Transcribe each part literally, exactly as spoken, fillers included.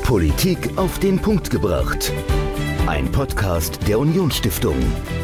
Politik auf den Punkt gebracht. Ein Podcast der Unionsstiftung.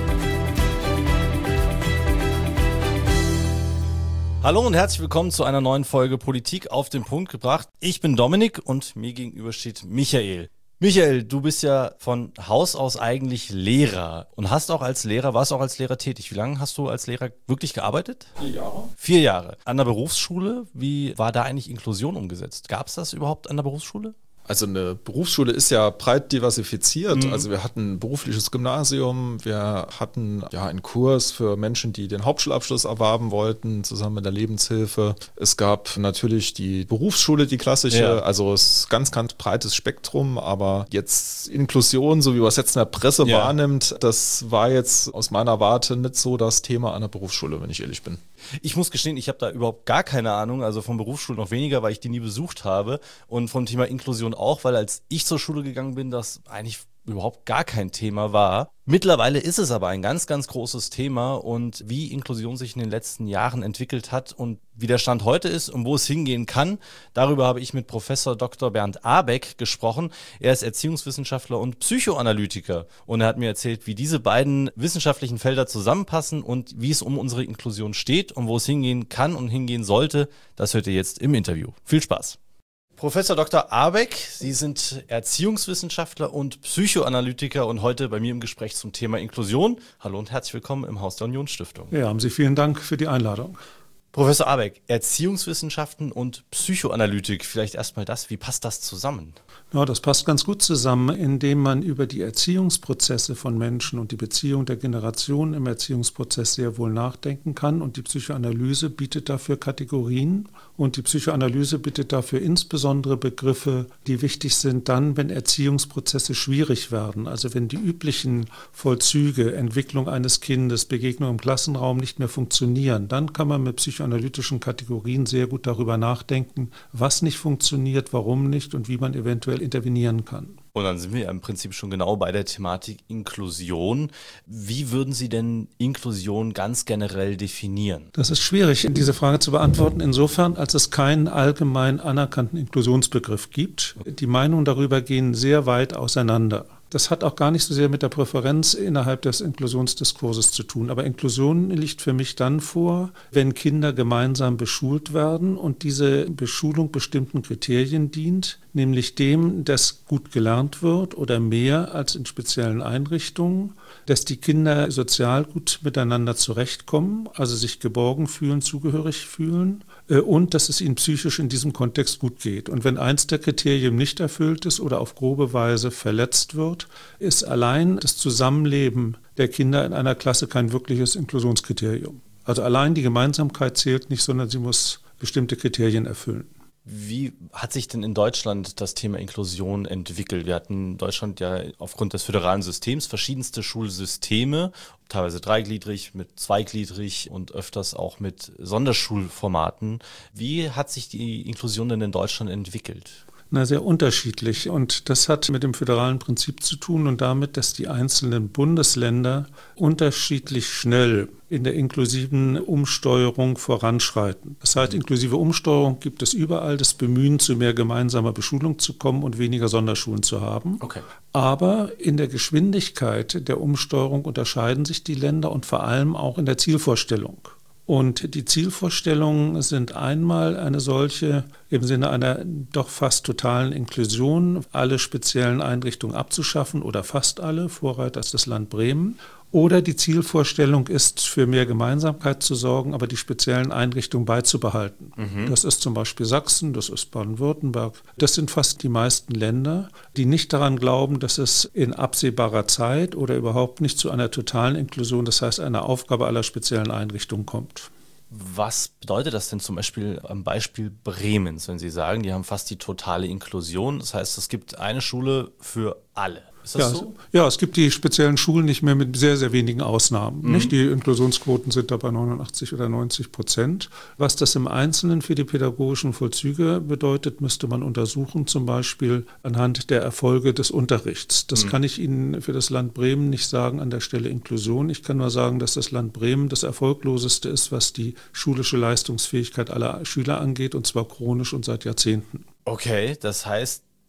Hallo und herzlich willkommen zu einer neuen Folge Politik auf den Punkt gebracht. Ich bin Dominik und mir gegenüber steht Michael. Michael, du bist ja von Haus aus eigentlich Lehrer und hast auch als Lehrer, warst auch als Lehrer tätig. Wie lange hast du als Lehrer wirklich gearbeitet? Vier Jahre. Vier Jahre. An der Berufsschule, wie war da eigentlich Inklusion umgesetzt? Gab es das überhaupt an der Berufsschule? Also eine Berufsschule ist ja breit diversifiziert. Mhm. Also wir hatten ein berufliches Gymnasium, wir hatten ja einen Kurs für Menschen, die den Hauptschulabschluss erwerben wollten, zusammen mit der Lebenshilfe. Es gab natürlich die Berufsschule, die klassische, Ja. also es ist ganz, ganz breites Spektrum, aber jetzt Inklusion, so wie man es jetzt in der Presse Ja. wahrnimmt, das war jetzt aus meiner Warte nicht so das Thema an der Berufsschule, wenn ich ehrlich bin. Ich muss gestehen, ich habe da überhaupt gar keine Ahnung, also von Berufsschulen noch weniger, weil ich die nie besucht habe und vom Thema Inklusion auch, weil als ich zur Schule gegangen bin, das eigentlich überhaupt gar kein Thema war. Mittlerweile ist es aber ein ganz, ganz großes Thema und wie Inklusion sich in den letzten Jahren entwickelt hat und wie der Stand heute ist und wo es hingehen kann, darüber habe ich mit Professor Doktor Bernd Abeck gesprochen. Er ist Erziehungswissenschaftler und Psychoanalytiker und er hat mir erzählt, wie diese beiden wissenschaftlichen Felder zusammenpassen und wie es um unsere Inklusion steht und wo es hingehen kann und hingehen sollte. Das hört ihr jetzt im Interview. Viel Spaß! Professor Doktor Abeck, Sie sind Erziehungswissenschaftler und Psychoanalytiker und heute bei mir im Gespräch zum Thema Inklusion. Hallo und herzlich willkommen im Haus der Unionsstiftung. Ja, haben Sie vielen Dank für die Einladung. Professor Abeck, Erziehungswissenschaften und Psychoanalytik, vielleicht erstmal das, wie passt das zusammen? Ja, das passt ganz gut zusammen, indem man über die Erziehungsprozesse von Menschen und die Beziehung der Generationen im Erziehungsprozess sehr wohl nachdenken kann. Und die Psychoanalyse bietet dafür Kategorien und die Psychoanalyse bietet dafür insbesondere Begriffe, die wichtig sind dann, wenn Erziehungsprozesse schwierig werden. Also wenn die üblichen Vollzüge, Entwicklung eines Kindes, Begegnung im Klassenraum nicht mehr funktionieren, dann kann man mit psychoanalytischen Kategorien sehr gut darüber nachdenken, was nicht funktioniert, warum nicht und wie man eventuell intervenieren kann. Und dann sind wir ja im Prinzip schon genau bei der Thematik Inklusion. Wie würden Sie denn Inklusion ganz generell definieren? Das ist schwierig, diese Frage zu beantworten, insofern, als es keinen allgemein anerkannten Inklusionsbegriff gibt. Die Meinungen darüber gehen sehr weit auseinander. Das hat auch gar nicht so sehr mit der Präferenz innerhalb des Inklusionsdiskurses zu tun. Aber Inklusion liegt für mich dann vor, wenn Kinder gemeinsam beschult werden und diese Beschulung bestimmten Kriterien dient, nämlich dem, dass gut gelernt wird oder mehr als in speziellen Einrichtungen, dass die Kinder sozial gut miteinander zurechtkommen, also sich geborgen fühlen, zugehörig fühlen und dass es ihnen psychisch in diesem Kontext gut geht. Und wenn eins der Kriterien nicht erfüllt ist oder auf grobe Weise verletzt wird, ist allein das Zusammenleben der Kinder in einer Klasse kein wirkliches Inklusionskriterium. Also allein die Gemeinsamkeit zählt nicht, sondern sie muss bestimmte Kriterien erfüllen. Wie hat sich denn in Deutschland das Thema Inklusion entwickelt? Wir hatten in Deutschland ja aufgrund des föderalen Systems verschiedenste Schulsysteme, teilweise dreigliedrig, mit zweigliedrig und öfters auch mit Sonderschulformaten. Wie hat sich die Inklusion denn in Deutschland entwickelt? Na, sehr unterschiedlich. Und das hat mit dem föderalen Prinzip zu tun und damit, dass die einzelnen Bundesländer unterschiedlich schnell in der inklusiven Umsteuerung voranschreiten. Das heißt, inklusive Umsteuerung gibt es überall, das Bemühen, zu mehr gemeinsamer Beschulung zu kommen und weniger Sonderschulen zu haben. Okay. Aber in der Geschwindigkeit der Umsteuerung unterscheiden sich die Länder und vor allem auch in der Zielvorstellung. Und die Zielvorstellungen sind einmal eine solche im Sinne einer doch fast totalen Inklusion, alle speziellen Einrichtungen abzuschaffen oder fast alle, Vorreiter ist das Land Bremen. Oder die Zielvorstellung ist, für mehr Gemeinsamkeit zu sorgen, aber die speziellen Einrichtungen beizubehalten. Mhm. Das ist zum Beispiel Sachsen, das ist Baden-Württemberg. Das sind fast die meisten Länder, die nicht daran glauben, dass es in absehbarer Zeit oder überhaupt nicht zu einer totalen Inklusion, das heißt einer Aufgabe aller speziellen Einrichtungen kommt. Was bedeutet das denn zum Beispiel am Beispiel Bremens, wenn Sie sagen, die haben fast die totale Inklusion? Das heißt, es gibt eine Schule für alle. Ist das ja, so? Ja, es gibt die speziellen Schulen nicht mehr mit sehr, sehr wenigen Ausnahmen. Mhm. Nicht? Die Inklusionsquoten sind da bei neunundachtzig oder neunzig Prozent. Was das im Einzelnen für die pädagogischen Vollzüge bedeutet, müsste man untersuchen, zum Beispiel anhand der Erfolge des Unterrichts. Das mhm. kann ich Ihnen für das Land Bremen nicht sagen an der Stelle Inklusion. Ich kann nur sagen, dass das Land Bremen das erfolgloseste ist, was die schulische Leistungsfähigkeit aller Schüler angeht, und zwar chronisch und seit Jahrzehnten. Okay, das heißt,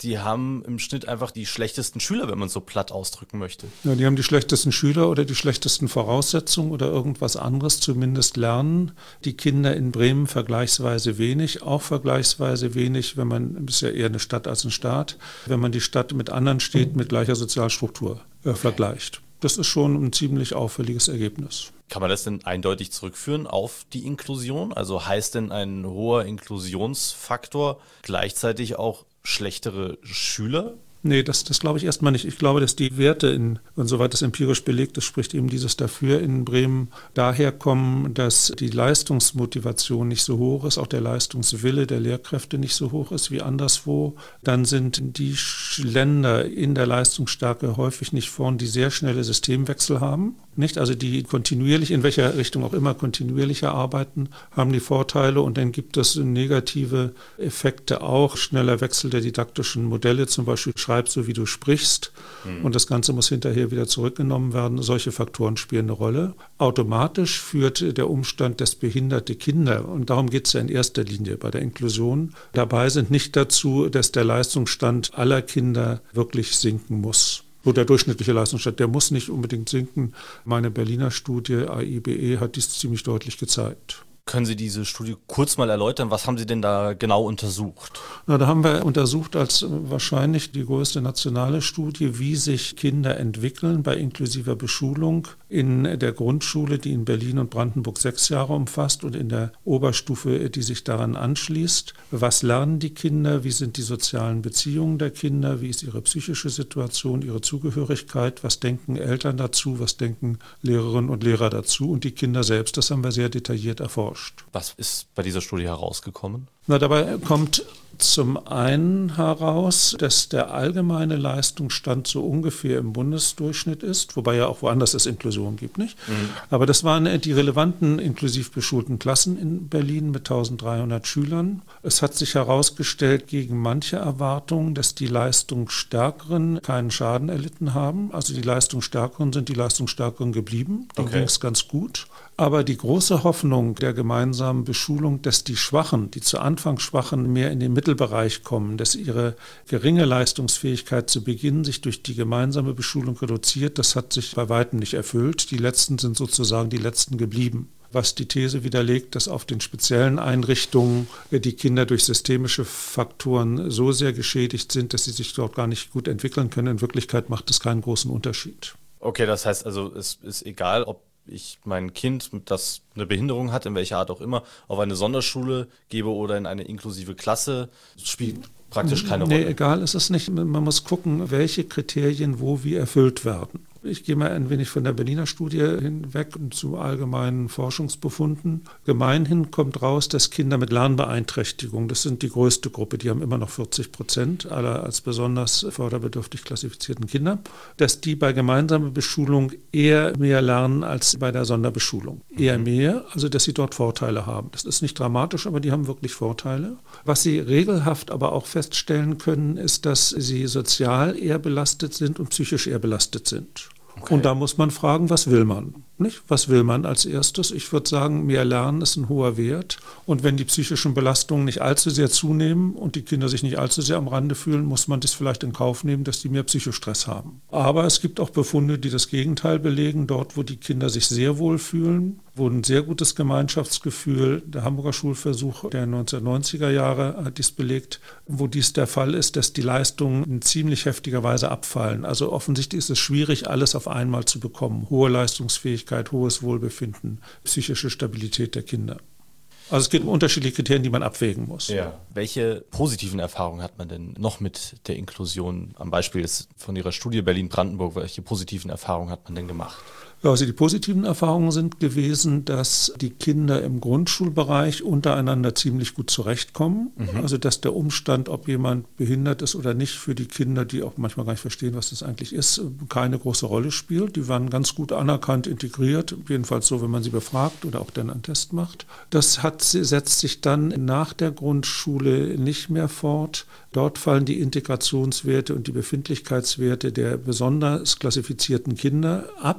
die haben im Schnitt einfach die schlechtesten Schüler, wenn man es so platt ausdrücken möchte. Ja, die haben die schlechtesten Schüler oder die schlechtesten Voraussetzungen oder irgendwas anderes, zumindest lernen die Kinder in Bremen vergleichsweise wenig, auch vergleichsweise wenig, wenn man, ist ja eher eine Stadt als ein Staat, wenn man die Stadt mit anderen Städten mit gleicher Sozialstruktur äh, vergleicht. Das ist schon ein ziemlich auffälliges Ergebnis. Kann man das denn eindeutig zurückführen auf die Inklusion? Also heißt denn ein hoher Inklusionsfaktor gleichzeitig auch schlechtere Schüler? Nee, das, das glaube ich erstmal nicht. Ich glaube, dass die Werte, in, und soweit das empirisch belegt ist, spricht eben dieses dafür in Bremen, daher kommen, dass die Leistungsmotivation nicht so hoch ist, auch der Leistungswille der Lehrkräfte nicht so hoch ist wie anderswo. Dann sind die Länder in der Leistungsstärke häufig nicht vorn, die sehr schnelle Systemwechsel haben. Nicht? Also die kontinuierlich, in welcher Richtung auch immer kontinuierlicher arbeiten, haben die Vorteile und dann gibt es negative Effekte auch. Schneller Wechsel der didaktischen Modelle, zum Beispiel schreib so, wie du sprichst mhm. und das Ganze muss hinterher wieder zurückgenommen werden. Solche Faktoren spielen eine Rolle. Automatisch führt der Umstand, dass behinderte Kinder, und darum geht es ja in erster Linie bei der Inklusion, dabei sind, nicht dazu, dass der Leistungsstand aller Kinder wirklich sinken muss. So der durchschnittliche Leistungsstand, der muss nicht unbedingt sinken. Meine Berliner Studie A I B E hat dies ziemlich deutlich gezeigt. Können Sie diese Studie kurz mal erläutern? Was haben Sie denn da genau untersucht? Na, da haben wir untersucht als wahrscheinlich die größte nationale Studie, wie sich Kinder entwickeln bei inklusiver Beschulung in der Grundschule, die in Berlin und Brandenburg sechs Jahre umfasst und in der Oberstufe, die sich daran anschließt. Was lernen die Kinder? Wie sind die sozialen Beziehungen der Kinder? Wie ist ihre psychische Situation, ihre Zugehörigkeit? Was denken Eltern dazu? Was denken Lehrerinnen und Lehrer dazu? Und die Kinder selbst, das haben wir sehr detailliert erforscht. Was ist bei dieser Studie herausgekommen? Na, dabei kommt zum einen heraus, dass der allgemeine Leistungsstand so ungefähr im Bundesdurchschnitt ist, wobei ja auch woanders es Inklusion gibt, nicht? Mhm. Aber das waren die relevanten inklusiv beschulten Klassen in Berlin mit eintausenddreihundert Schülern. Es hat sich herausgestellt gegen manche Erwartungen, dass die Leistungsstärkeren keinen Schaden erlitten haben. Also die Leistungsstärkeren sind die Leistungsstärkeren geblieben. Denen okay. ging es ganz gut. Aber die große Hoffnung der gemeinsamen Beschulung, dass die Schwachen, die zu Anfang Schwachen mehr in den Mittelbereich kommen, dass ihre geringe Leistungsfähigkeit zu Beginn sich durch die gemeinsame Beschulung reduziert, das hat sich bei weitem nicht erfüllt. Die Letzten sind sozusagen die Letzten geblieben. Was die These widerlegt, dass auf den speziellen Einrichtungen die Kinder durch systemische Faktoren so sehr geschädigt sind, dass sie sich dort gar nicht gut entwickeln können. In Wirklichkeit macht es keinen großen Unterschied. Okay, das heißt also, es ist egal, ob ich mein Kind, das eine Behinderung hat, in welcher Art auch immer, auf eine Sonderschule gebe oder in eine inklusive Klasse, spielt praktisch keine Rolle. Nee, egal ist es nicht. Man muss gucken, welche Kriterien wo wie erfüllt werden. Ich gehe mal ein wenig von der Berliner Studie hinweg und zu allgemeinen Forschungsbefunden. Gemeinhin kommt raus, dass Kinder mit Lernbeeinträchtigung, das sind die größte Gruppe, die haben immer noch vierzig Prozent aller als besonders förderbedürftig klassifizierten Kinder, dass die bei gemeinsamer Beschulung eher mehr lernen als bei der Sonderbeschulung. Eher mehr, also dass sie dort Vorteile haben. Das ist nicht dramatisch, aber die haben wirklich Vorteile. Was sie regelhaft aber auch feststellen können, ist, dass sie sozial eher belastet sind und psychisch eher belastet sind. Okay. Und da muss man fragen, was will man? Nicht? Was will man als erstes? Ich würde sagen, mehr Lernen ist ein hoher Wert. Und wenn die psychischen Belastungen nicht allzu sehr zunehmen und die Kinder sich nicht allzu sehr am Rande fühlen, muss man das vielleicht in Kauf nehmen, dass die mehr Psychostress haben. Aber es gibt auch Befunde, die das Gegenteil belegen. Dort, wo die Kinder sich sehr wohl fühlen, wo ein sehr gutes Gemeinschaftsgefühl, der Hamburger Schulversuch der neunzehnhundertneunziger Jahre hat dies belegt, wo dies der Fall ist, dass die Leistungen in ziemlich heftiger Weise abfallen. Also offensichtlich ist es schwierig, alles auf einmal zu bekommen. Hohe Leistungsfähigkeit, hohes Wohlbefinden, psychische Stabilität der Kinder. Also es geht um unterschiedliche Kriterien, die man abwägen muss. Ja. Welche positiven Erfahrungen hat man denn noch mit der Inklusion? Am Beispiel von Ihrer Studie Berlin-Brandenburg, welche positiven Erfahrungen hat man denn gemacht? Also die positiven Erfahrungen sind gewesen, dass die Kinder im Grundschulbereich untereinander ziemlich gut zurechtkommen. Mhm. Also dass der Umstand, ob jemand behindert ist oder nicht, für die Kinder, die auch manchmal gar nicht verstehen, was das eigentlich ist, keine große Rolle spielt. Die waren ganz gut anerkannt, integriert, jedenfalls so, wenn man sie befragt oder auch dann einen Test macht. Das hat, setzt sich dann nach der Grundschule nicht mehr fort. Dort fallen die Integrationswerte und die Befindlichkeitswerte der besonders klassifizierten Kinder ab.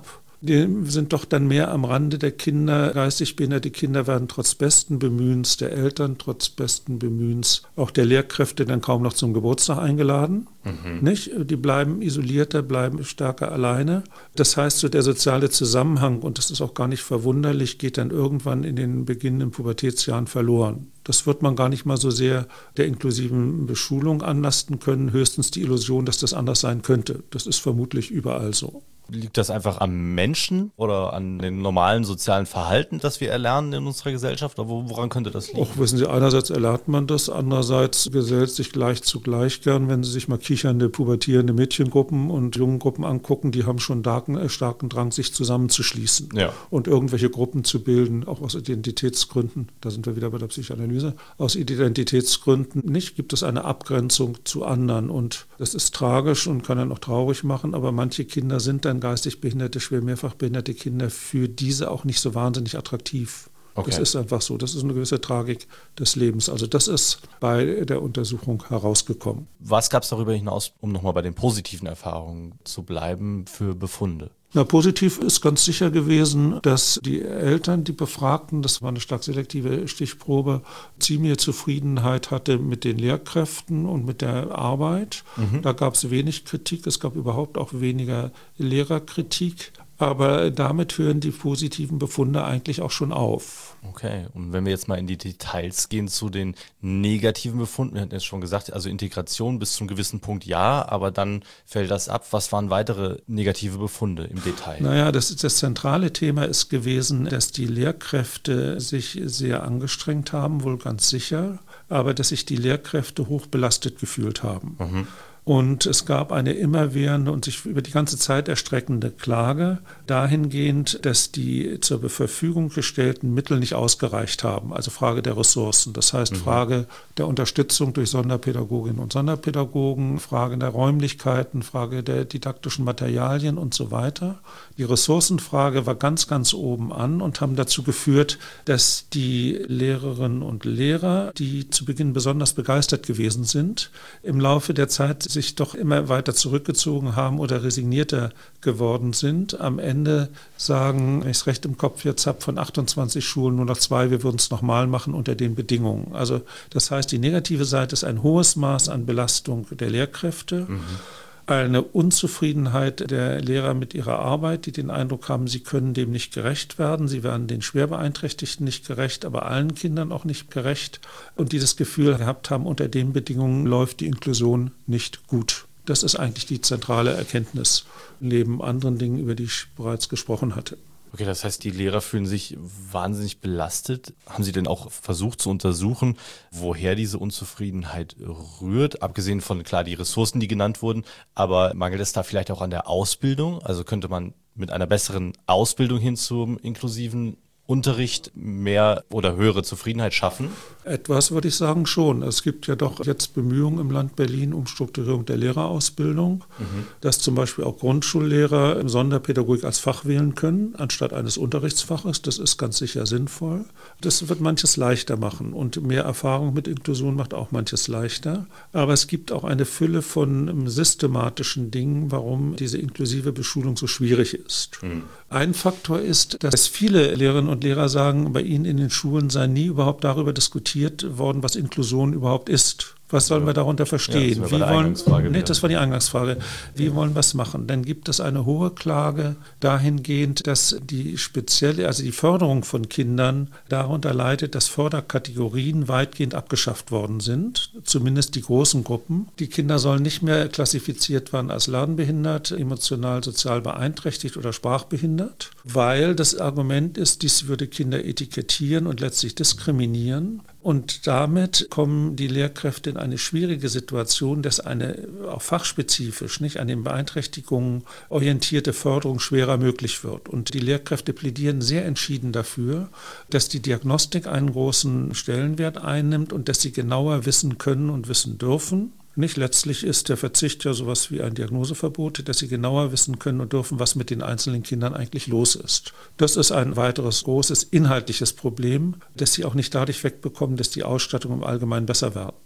die sind doch dann mehr am Rande der Kinder. Geistig behinderte Kinder werden trotz besten Bemühens der Eltern, trotz besten Bemühens auch der Lehrkräfte dann kaum noch zum Geburtstag eingeladen. Mhm. Nicht? Die bleiben isolierter, bleiben stärker alleine. Das heißt, so der soziale Zusammenhang, und das ist auch gar nicht verwunderlich, geht dann irgendwann in den beginnenden Pubertätsjahren verloren. Das wird man gar nicht mal so sehr der inklusiven Beschulung anlasten können, höchstens die Illusion, dass das anders sein könnte. Das ist vermutlich überall so. Liegt das einfach am Menschen oder an dem normalen sozialen Verhalten, das wir erlernen in unserer Gesellschaft? Oder woran könnte das liegen? Och, wissen Sie, einerseits erlernt man das, andererseits gesellt sich gleich zu gleich gern, wenn Sie sich mal kichernde, pubertierende Mädchengruppen und Jungengruppen angucken, die haben schon starken, äh, starken Drang, sich zusammenzuschließen ja. und irgendwelche Gruppen zu bilden, auch aus Identitätsgründen. Da sind wir wieder bei der Psychoanalyse. Aus Identitätsgründen nicht gibt es eine Abgrenzung zu anderen, und das ist tragisch und kann dann auch traurig machen, aber manche Kinder sind dann geistig behinderte, schwer mehrfach behinderte Kinder für diese auch nicht so wahnsinnig attraktiv. Okay. Das ist einfach so. Das ist eine gewisse Tragik des Lebens. Also das ist bei der Untersuchung herausgekommen. Was gab es darüber hinaus, um nochmal bei den positiven Erfahrungen zu bleiben, für Befunde? Na, positiv ist ganz sicher gewesen, dass die Eltern, die Befragten, das war eine stark selektive Stichprobe, ziemliche Zufriedenheit hatte mit den Lehrkräften und mit der Arbeit. Mhm. Da gab es wenig Kritik, es gab überhaupt auch weniger Lehrerkritik. Aber damit hören die positiven Befunde eigentlich auch schon auf. Okay, und wenn wir jetzt mal in die Details gehen zu den negativen Befunden, wir hatten jetzt schon gesagt, also Integration bis zu einem gewissen Punkt ja, aber dann fällt das ab. Was waren weitere negative Befunde im Detail? Naja, das, ist das zentrale Thema ist gewesen, dass die Lehrkräfte sich sehr angestrengt haben, wohl ganz sicher, aber dass sich die Lehrkräfte hoch belastet gefühlt haben. Mhm. Und es gab eine immerwährende und sich über die ganze Zeit erstreckende Klage dahingehend, dass die zur Verfügung gestellten Mittel nicht ausgereicht haben. Also Frage der Ressourcen, das heißt mhm. Frage der Unterstützung durch Sonderpädagoginnen und Sonderpädagogen, Frage der Räumlichkeiten, Frage der didaktischen Materialien und so weiter. Die Ressourcenfrage war ganz, ganz oben an und haben dazu geführt, dass die Lehrerinnen und Lehrer, die zu Beginn besonders begeistert gewesen sind, im Laufe der Zeit sich doch immer weiter zurückgezogen haben oder resignierter geworden sind. Am Ende sagen, wenn ich es recht im Kopf jetzt habe, von achtundzwanzig Schulen nur noch zwei, wir würden es nochmal machen unter den Bedingungen. Also das heißt, die negative Seite ist ein hohes Maß an Belastung der Lehrkräfte. Mhm. Eine Unzufriedenheit der Lehrer mit ihrer Arbeit, die den Eindruck haben, sie können dem nicht gerecht werden. Sie werden den Schwerbeeinträchtigten nicht gerecht, aber allen Kindern auch nicht gerecht. Und die das Gefühl gehabt haben, unter den Bedingungen läuft die Inklusion nicht gut. Das ist eigentlich die zentrale Erkenntnis, neben anderen Dingen, über die ich bereits gesprochen hatte. Okay, das heißt, die Lehrer fühlen sich wahnsinnig belastet. Haben Sie denn auch versucht zu untersuchen, woher diese Unzufriedenheit rührt? Abgesehen von, klar, die Ressourcen, die genannt wurden, aber mangelt es da vielleicht auch an der Ausbildung? Also könnte man mit einer besseren Ausbildung hin zum inklusiven Unterricht mehr oder höhere Zufriedenheit schaffen? Etwas würde ich sagen schon. Es gibt ja doch jetzt Bemühungen im Land Berlin um Strukturierung der Lehrerausbildung, mhm. dass zum Beispiel auch Grundschullehrer Sonderpädagogik als Fach wählen können, anstatt eines Unterrichtsfaches. Das ist ganz sicher sinnvoll. Das wird manches leichter machen und mehr Erfahrung mit Inklusion macht auch manches leichter. Aber es gibt auch eine Fülle von systematischen Dingen, warum diese inklusive Beschulung so schwierig ist. Mhm. Ein Faktor ist, dass viele Lehrerinnen und Lehrer sagen, bei ihnen in den Schulen sei nie überhaupt darüber diskutiert worden, was Inklusion überhaupt ist. Was sollen wir darunter verstehen? Ja, das, Wie wollen, nee, das war die Eingangsfrage. Wie wollen wir es machen? Dann gibt es eine hohe Klage dahingehend, dass die spezielle, also die Förderung von Kindern darunter leidet, dass Förderkategorien weitgehend abgeschafft worden sind, zumindest die großen Gruppen. Die Kinder sollen nicht mehr klassifiziert werden als lernbehindert, emotional, sozial beeinträchtigt oder sprachbehindert, weil das Argument ist, dies würde Kinder etikettieren und letztlich diskriminieren. Und damit kommen die Lehrkräfte in eine schwierige Situation, dass eine auch fachspezifisch, nicht an den Beeinträchtigungen orientierte Förderung schwerer möglich wird. Und die Lehrkräfte plädieren sehr entschieden dafür, dass die Diagnostik einen großen Stellenwert einnimmt und dass sie genauer wissen können und wissen dürfen. Nicht letztlich ist der Verzicht ja sowas wie ein Diagnoseverbot, dass sie genauer wissen können und dürfen, was mit den einzelnen Kindern eigentlich los ist. Das ist ein weiteres großes inhaltliches Problem, das sie auch nicht dadurch wegbekommen, dass die Ausstattung im Allgemeinen besser wird.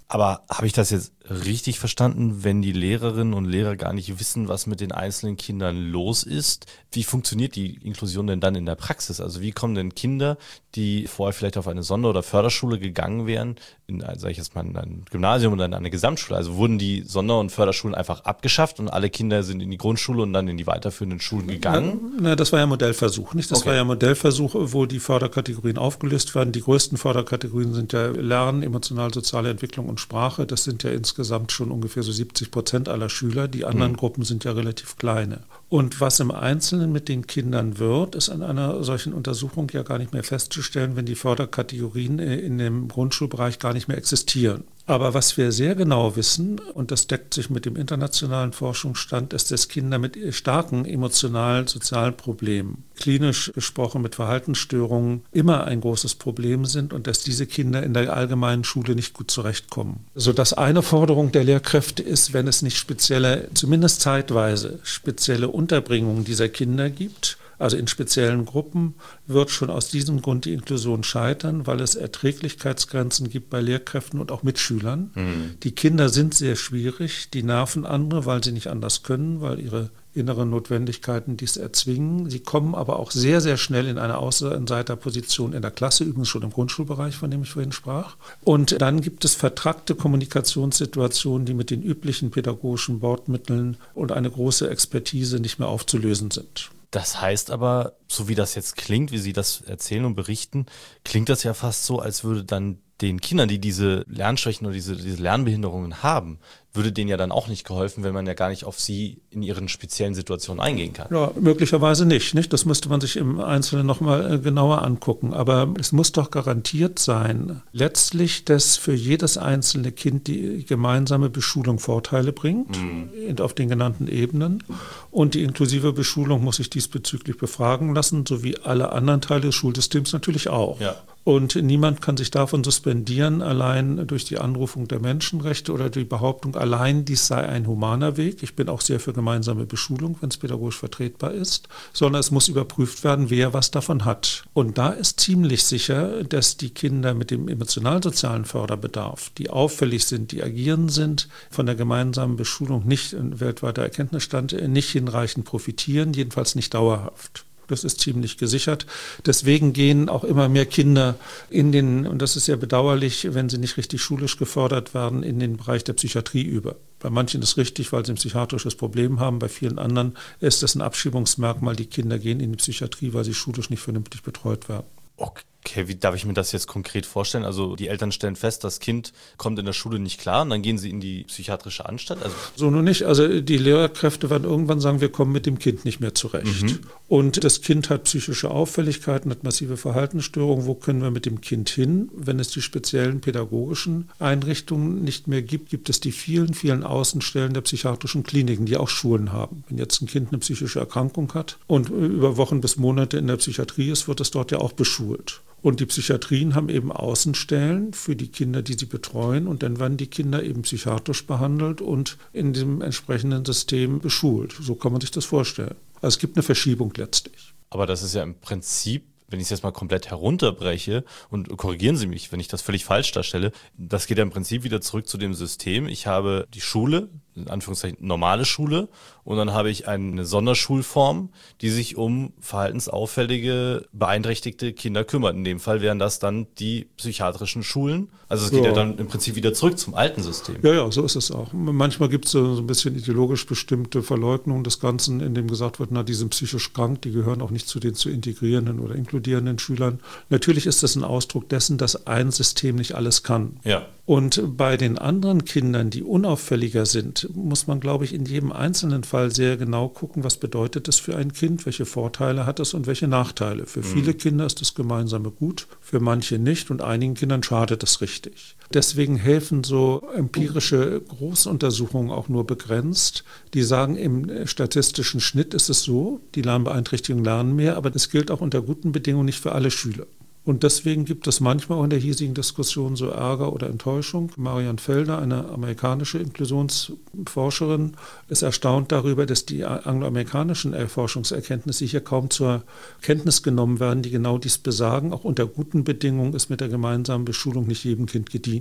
Aber habe ich das jetzt richtig verstanden, wenn die Lehrerinnen und Lehrer gar nicht wissen, was mit den einzelnen Kindern los ist? Wie funktioniert die Inklusion denn dann in der Praxis? Also wie kommen denn Kinder, die vorher vielleicht auf eine Sonder- oder Förderschule gegangen wären, in, sage ich jetzt mal, in ein Gymnasium oder in eine Gesamtschule? Also wurden die Sonder- und Förderschulen einfach abgeschafft und alle Kinder sind in die Grundschule und dann in die weiterführenden Schulen gegangen? Na, na, das war ja Modellversuch, nicht? Das Okay. war ja Modellversuch, wo die Förderkategorien aufgelöst werden. Die größten Förderkategorien sind ja Lernen, emotional-soziale Entwicklung und Sprache. Das sind ja insgesamt schon ungefähr so siebzig Prozent aller Schüler. Die anderen mhm. Gruppen sind ja relativ kleine. Und was im Einzelnen mit den Kindern wird, ist an einer solchen Untersuchung ja gar nicht mehr festzustellen, wenn die Förderkategorien in dem Grundschulbereich gar nicht mehr existieren. Aber was wir sehr genau wissen, und das deckt sich mit dem internationalen Forschungsstand, ist, dass Kinder mit starken emotionalen, sozialen Problemen, klinisch gesprochen mit Verhaltensstörungen, immer ein großes Problem sind und dass diese Kinder in der allgemeinen Schule nicht gut zurechtkommen. Sodass eine Forderung der Lehrkräfte ist, wenn es nicht spezielle, zumindest zeitweise, spezielle Unterbringungen dieser Kinder gibt, also in speziellen Gruppen, wird schon aus diesem Grund die Inklusion scheitern, weil es Erträglichkeitsgrenzen gibt bei Lehrkräften und auch Mitschülern. Mhm. Die Kinder sind sehr schwierig, die nerven andere, weil sie nicht anders können, weil ihre inneren Notwendigkeiten dies erzwingen. Sie kommen aber auch sehr, sehr schnell in eine Außenseiterposition in der Klasse, übrigens schon im Grundschulbereich, von dem ich vorhin sprach. Und dann gibt es vertrackte Kommunikationssituationen, die mit den üblichen pädagogischen Bordmitteln und eine große Expertise nicht mehr aufzulösen sind. Das heißt aber, so wie das jetzt klingt, wie Sie das erzählen und berichten, klingt das ja fast so, als würde dann den Kindern, die diese Lernschwächen oder diese, diese Lernbehinderungen haben, würde denen ja dann auch nicht geholfen, wenn man ja gar nicht auf sie in ihren speziellen Situationen eingehen kann. Ja, möglicherweise nicht, nicht. Das müsste man sich im Einzelnen nochmal genauer angucken. Aber es muss doch garantiert sein, letztlich, dass für jedes einzelne Kind die gemeinsame Beschulung Vorteile bringt, mhm. auf den genannten Ebenen. Und die inklusive Beschulung muss sich diesbezüglich befragen lassen, sowie alle anderen Teile des Schulsystems natürlich auch. Ja. Und niemand kann sich davon suspendieren, allein durch die Anrufung der Menschenrechte oder die Behauptung, allein dies sei ein humaner Weg. Ich bin auch sehr für gemeinsame Beschulung, wenn es pädagogisch vertretbar ist, sondern es muss überprüft werden, wer was davon hat. Und da ist ziemlich sicher, dass die Kinder mit dem emotional-sozialen Förderbedarf, die auffällig sind, die agierend sind, von der gemeinsamen Beschulung nicht, ein weltweiter Erkenntnisstand, nicht hinreichend profitieren, jedenfalls nicht dauerhaft. Das ist ziemlich gesichert. Deswegen gehen auch immer mehr Kinder in den, und das ist sehr bedauerlich, wenn sie nicht richtig schulisch gefördert werden, in den Bereich der Psychiatrie über. Bei manchen ist es richtig, weil sie ein psychiatrisches Problem haben. Bei vielen anderen ist das ein Abschiebungsmerkmal. Die Kinder gehen in die Psychiatrie, weil sie schulisch nicht vernünftig betreut werden. Okay, wie darf ich mir das jetzt konkret vorstellen? Also die Eltern stellen fest, das Kind kommt in der Schule nicht klar und dann gehen sie in die psychiatrische Anstalt? Also so nun nicht. Also die Lehrkräfte werden irgendwann sagen, wir kommen mit dem Kind nicht mehr zurecht. Mhm. Und das Kind hat psychische Auffälligkeiten, hat massive Verhaltensstörungen. Wo können wir mit dem Kind hin? Wenn es die speziellen pädagogischen Einrichtungen nicht mehr gibt, gibt es die vielen, vielen Außenstellen der psychiatrischen Kliniken, die auch Schulen haben. Wenn jetzt ein Kind eine psychische Erkrankung hat und über Wochen bis Monate in der Psychiatrie ist, wird es dort ja auch beschult. Und die Psychiatrien haben eben Außenstellen für die Kinder, die sie betreuen. Und dann werden die Kinder eben psychiatrisch behandelt und in dem entsprechenden System beschult. So kann man sich das vorstellen. Also es gibt eine Verschiebung letztlich. Aber das ist ja im Prinzip, wenn ich es jetzt mal komplett herunterbreche, und korrigieren Sie mich, wenn ich das völlig falsch darstelle, das geht ja im Prinzip wieder zurück zu dem System. Ich habe die Schule, in Anführungszeichen normale Schule, und dann habe ich eine Sonderschulform, die sich um verhaltensauffällige, beeinträchtigte Kinder kümmert. In dem Fall wären das dann die psychiatrischen Schulen. Also es geht ja. ja dann im Prinzip wieder zurück zum alten System. Ja, ja, so ist es auch. Manchmal gibt es so ein bisschen ideologisch bestimmte Verleugnung des Ganzen, in dem gesagt wird, na, die sind psychisch krank, die gehören auch nicht zu den zu integrierenden oder inkludierenden Schülern. Natürlich ist das ein Ausdruck dessen, dass ein System nicht alles kann. Ja. Und bei den anderen Kindern, die unauffälliger sind, muss man, glaube ich, in jedem einzelnen Fall sehr genau gucken, was bedeutet das für ein Kind, welche Vorteile hat es und welche Nachteile. Für mhm. viele Kinder ist das Gemeinsame gut, für manche nicht und einigen Kindern schadet es richtig. Deswegen helfen so empirische Großuntersuchungen auch nur begrenzt. Die sagen, im statistischen Schnitt ist es so, die Lernbeeinträchtigungen lernen mehr, aber das gilt auch unter guten Bedingungen nicht für alle Schüler. Und deswegen gibt es manchmal auch in der hiesigen Diskussion so Ärger oder Enttäuschung. Marianne Felder, eine amerikanische Inklusionsforscherin, ist erstaunt darüber, dass die angloamerikanischen Forschungserkenntnisse hier kaum zur Kenntnis genommen werden, die genau dies besagen. Auch unter guten Bedingungen ist mit der gemeinsamen Beschulung nicht jedem Kind gedient.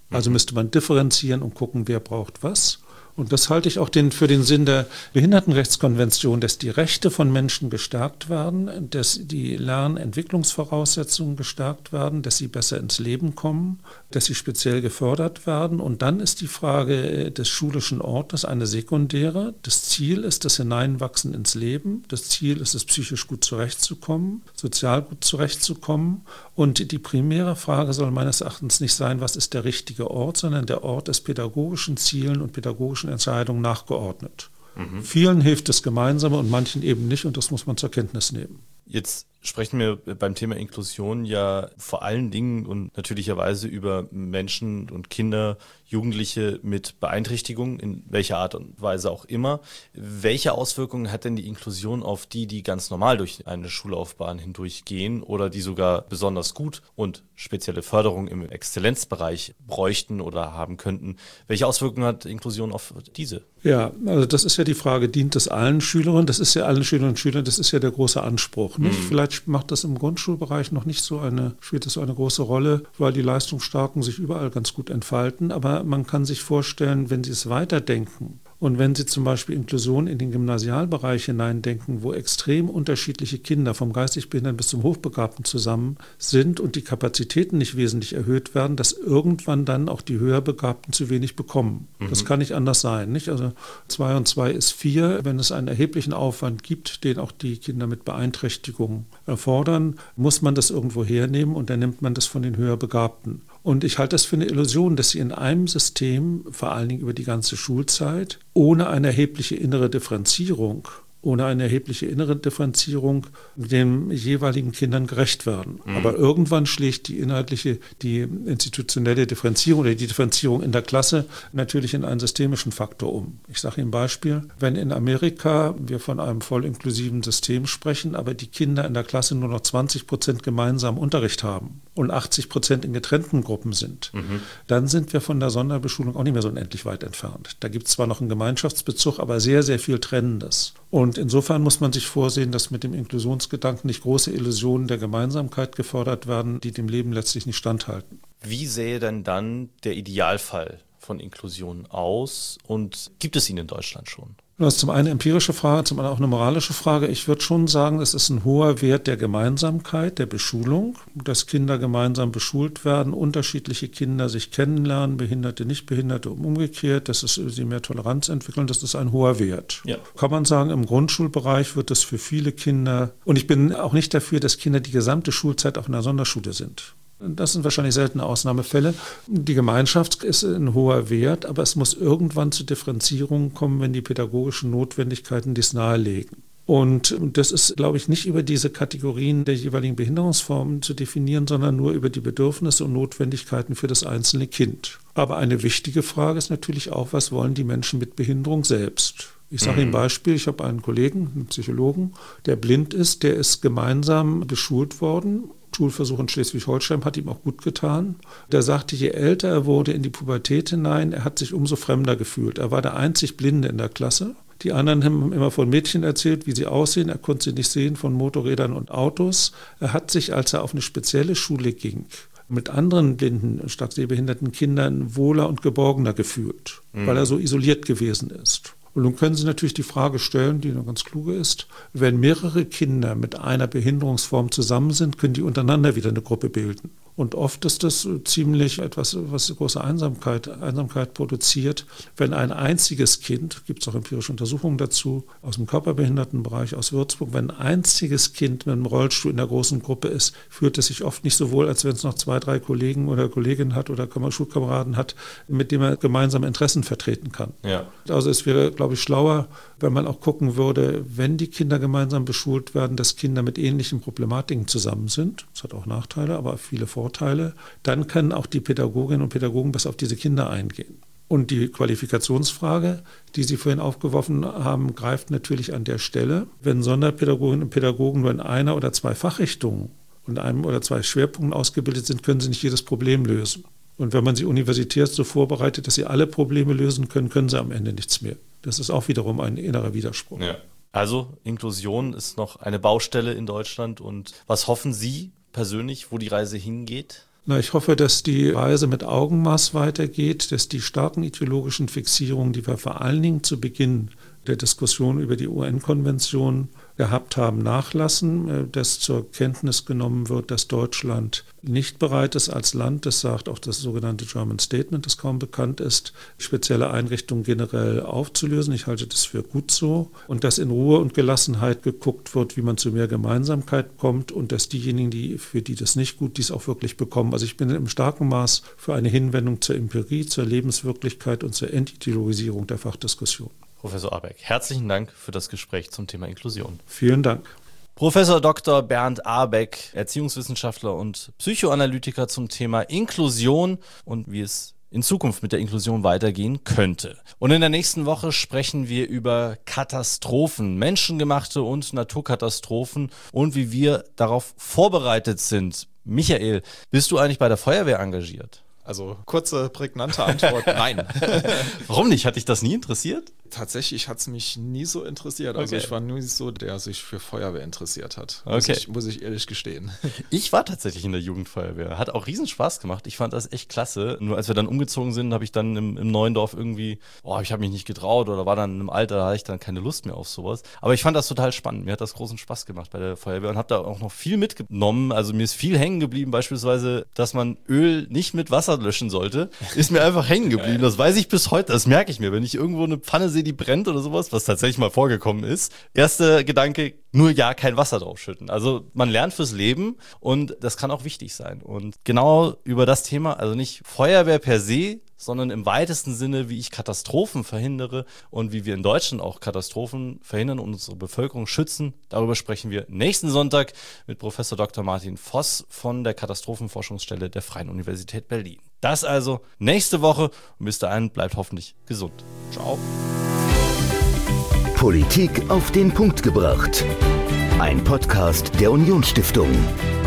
Also müsste man differenzieren und gucken, wer braucht was. Und das halte ich auch den, für den Sinn der Behindertenrechtskonvention, dass die Rechte von Menschen gestärkt werden, dass die Lernentwicklungsvoraussetzungen gestärkt werden, dass sie besser ins Leben kommen, dass sie speziell gefördert werden. Und dann ist die Frage des schulischen Ortes eine sekundäre. Das Ziel ist das Hineinwachsen ins Leben. Das Ziel ist es, psychisch gut zurechtzukommen, sozial gut zurechtzukommen. Und die primäre Frage soll meines Erachtens nicht sein, was ist der richtige Ort, sondern der Ort ist pädagogischen Zielen und pädagogischen Entscheidungen nachgeordnet. Mhm. Vielen hilft das Gemeinsame und manchen eben nicht, und das muss man zur Kenntnis nehmen. Jetzt sprechen wir beim Thema Inklusion ja vor allen Dingen und natürlicherweise über Menschen und Kinder, Jugendliche mit Beeinträchtigungen, in welcher Art und Weise auch immer. Welche Auswirkungen hat denn die Inklusion auf die, die ganz normal durch eine Schullaufbahn hindurchgehen oder die sogar besonders gut und spezielle Förderung im Exzellenzbereich bräuchten oder haben könnten? Welche Auswirkungen hat Inklusion auf diese? Ja, also das ist ja die Frage, dient es allen Schülerinnen? Das ist ja allen Schülerinnen und Schülern, das ist ja der große Anspruch. Nicht? Mhm. Vielleicht macht das im Grundschulbereich noch nicht so eine, spielt das so eine große Rolle, weil die Leistungsstarken sich überall ganz gut entfalten. Aber man kann sich vorstellen, wenn Sie es weiterdenken und wenn Sie zum Beispiel Inklusion in den Gymnasialbereich hineindenken, wo extrem unterschiedliche Kinder vom geistig Behinderten bis zum Hochbegabten zusammen sind und die Kapazitäten nicht wesentlich erhöht werden, dass irgendwann dann auch die Höherbegabten zu wenig bekommen. Mhm. Das kann nicht anders sein. Nicht? Also zwei und zwei ist vier. Wenn es einen erheblichen Aufwand gibt, den auch die Kinder mit Beeinträchtigung erfordern, muss man das irgendwo hernehmen und dann nimmt man das von den Höherbegabten. Und ich halte das für eine Illusion, dass Sie in einem System, vor allen Dingen über die ganze Schulzeit, ohne eine erhebliche innere Differenzierung, ohne eine erhebliche innere Differenzierung den jeweiligen Kindern gerecht werden. Mhm. Aber irgendwann schlägt die inhaltliche, die institutionelle Differenzierung oder die Differenzierung in der Klasse natürlich in einen systemischen Faktor um. Ich sage Ihnen ein Beispiel. Wenn in Amerika wir von einem voll inklusiven System sprechen, aber die Kinder in der Klasse nur noch zwanzig Prozent gemeinsamen Unterricht haben und achtzig Prozent in getrennten Gruppen sind, mhm. dann sind wir von der Sonderbeschulung auch nicht mehr so unendlich weit entfernt. Da gibt es zwar noch einen Gemeinschaftsbezug, aber sehr, sehr viel Trennendes. Und insofern muss man sich vorsehen, dass mit dem Inklusionsgedanken nicht große Illusionen der Gemeinsamkeit gefördert werden, die dem Leben letztlich nicht standhalten. Wie sähe denn dann der Idealfall von Inklusion aus und gibt es ihn in Deutschland schon? Das ist zum einen eine empirische Frage, zum anderen auch eine moralische Frage. Ich würde schon sagen, es ist ein hoher Wert der Gemeinsamkeit, der Beschulung, dass Kinder gemeinsam beschult werden, unterschiedliche Kinder sich kennenlernen, Behinderte, Nichtbehinderte und umgekehrt, dass es sie mehr Toleranz entwickeln, das ist ein hoher Wert. Ja. Kann man sagen, im Grundschulbereich wird es für viele Kinder, und ich bin auch nicht dafür, dass Kinder die gesamte Schulzeit auf einer Sonderschule sind. Das sind wahrscheinlich seltene Ausnahmefälle. Die Gemeinschaft ist ein hoher Wert, aber es muss irgendwann zu Differenzierungen kommen, wenn die pädagogischen Notwendigkeiten dies nahelegen. Und das ist, glaube ich, nicht über diese Kategorien der jeweiligen Behinderungsformen zu definieren, sondern nur über die Bedürfnisse und Notwendigkeiten für das einzelne Kind. Aber eine wichtige Frage ist natürlich auch, was wollen die Menschen mit Behinderung selbst? Ich sage Ihnen ein Beispiel, ich habe einen Kollegen, einen Psychologen, der blind ist, der ist gemeinsam beschult worden. Schulversuch in Schleswig-Holstein hat ihm auch gut getan. Der sagte, je älter er wurde in die Pubertät hinein, er hat sich umso fremder gefühlt. Er war der einzig Blinde in der Klasse. Die anderen haben immer von Mädchen erzählt, wie sie aussehen. Er konnte sie nicht sehen, von Motorrädern und Autos. Er hat sich, als er auf eine spezielle Schule ging, mit anderen blinden, stark sehbehinderten Kindern wohler und geborgener gefühlt, mhm. weil er so isoliert gewesen ist. Und nun können Sie natürlich die Frage stellen, die eine ganz kluge ist, wenn mehrere Kinder mit einer Behinderungsform zusammen sind, können die untereinander wieder eine Gruppe bilden. Und oft ist das ziemlich etwas, was große Einsamkeit, Einsamkeit produziert, wenn ein einziges Kind, gibt es auch empirische Untersuchungen dazu, aus dem Körperbehindertenbereich, aus Würzburg, wenn ein einziges Kind mit einem Rollstuhl in der großen Gruppe ist, fühlt es sich oft nicht so wohl, als wenn es noch zwei, drei Kollegen oder Kolleginnen hat oder Schulkameraden hat, mit denen er gemeinsame Interessen vertreten kann. Ja. Also es wäre, glaube ich, schlauer, wenn man auch gucken würde, wenn die Kinder gemeinsam beschult werden, dass Kinder mit ähnlichen Problematiken zusammen sind. Das hat auch Nachteile, aber viele Vorteile. Dann können auch die Pädagoginnen und Pädagogen besser auf diese Kinder eingehen. Und die Qualifikationsfrage, die Sie vorhin aufgeworfen haben, greift natürlich an der Stelle. Wenn Sonderpädagoginnen und Pädagogen nur in einer oder zwei Fachrichtungen und einem oder zwei Schwerpunkten ausgebildet sind, können sie nicht jedes Problem lösen. Und wenn man sie universitär so vorbereitet, dass sie alle Probleme lösen können, können sie am Ende nichts mehr. Das ist auch wiederum ein innerer Widerspruch. Ja. Also Inklusion ist noch eine Baustelle in Deutschland. Und was hoffen Sie persönlich, wo die Reise hingeht? Na, ich hoffe, dass die Reise mit Augenmaß weitergeht, dass die starken ideologischen Fixierungen, die wir vor allen Dingen zu Beginn der Diskussion über die U N-Konvention gehabt haben, nachlassen, dass zur Kenntnis genommen wird, dass Deutschland nicht bereit ist als Land, das sagt auch das sogenannte German Statement, das kaum bekannt ist, spezielle Einrichtungen generell aufzulösen. Ich halte das für gut so. Und dass in Ruhe und Gelassenheit geguckt wird, wie man zu mehr Gemeinsamkeit kommt und dass diejenigen, die, für die das nicht gut, dies auch wirklich bekommen. Also ich bin im starken Maß für eine Hinwendung zur Empirie, zur Lebenswirklichkeit und zur Entideologisierung der Fachdiskussion. Professor Abeck, herzlichen Dank für das Gespräch zum Thema Inklusion. Vielen Dank. Professor Doktor Bernd Abeck, Erziehungswissenschaftler und Psychoanalytiker zum Thema Inklusion und wie es in Zukunft mit der Inklusion weitergehen könnte. Und in der nächsten Woche sprechen wir über Katastrophen, menschengemachte und Naturkatastrophen und wie wir darauf vorbereitet sind. Michael, bist du eigentlich bei der Feuerwehr engagiert? Also kurze, prägnante Antwort, nein. Warum nicht? Hat dich das nie interessiert? Tatsächlich hat es mich nie so interessiert. Also Okay. ich war nie so, der sich für Feuerwehr interessiert hat. Muss, Okay. ich, muss ich ehrlich gestehen. Ich war tatsächlich in der Jugendfeuerwehr. Hat auch riesen Spaß gemacht. Ich fand das echt klasse. Nur als wir dann umgezogen sind, habe ich dann im, im neuen Dorf irgendwie, oh, ich habe mich nicht getraut oder war dann im Alter, da hatte ich dann keine Lust mehr auf sowas. Aber ich fand das total spannend. Mir hat das großen Spaß gemacht bei der Feuerwehr und habe da auch noch viel mitgenommen. Also mir ist viel hängen geblieben, beispielsweise, dass man Öl nicht mit Wasser löschen sollte. Ist mir einfach hängen geblieben. Das weiß ich bis heute. Das merke ich mir. Wenn ich irgendwo eine Pfanne sehe, die brennt oder sowas, was tatsächlich mal vorgekommen ist. Erster Gedanke, nur ja, kein Wasser draufschütten. Also man lernt fürs Leben und das kann auch wichtig sein. Und genau über das Thema, also nicht Feuerwehr per se, sondern im weitesten Sinne, wie ich Katastrophen verhindere und wie wir in Deutschland auch Katastrophen verhindern und unsere Bevölkerung schützen. Darüber sprechen wir nächsten Sonntag mit Professor Doktor Martin Voss von der Katastrophenforschungsstelle der Freien Universität Berlin. Das also nächste Woche und bis dahin bleibt hoffentlich gesund. Ciao. Politik auf den Punkt gebracht. Ein Podcast der Unionsstiftung.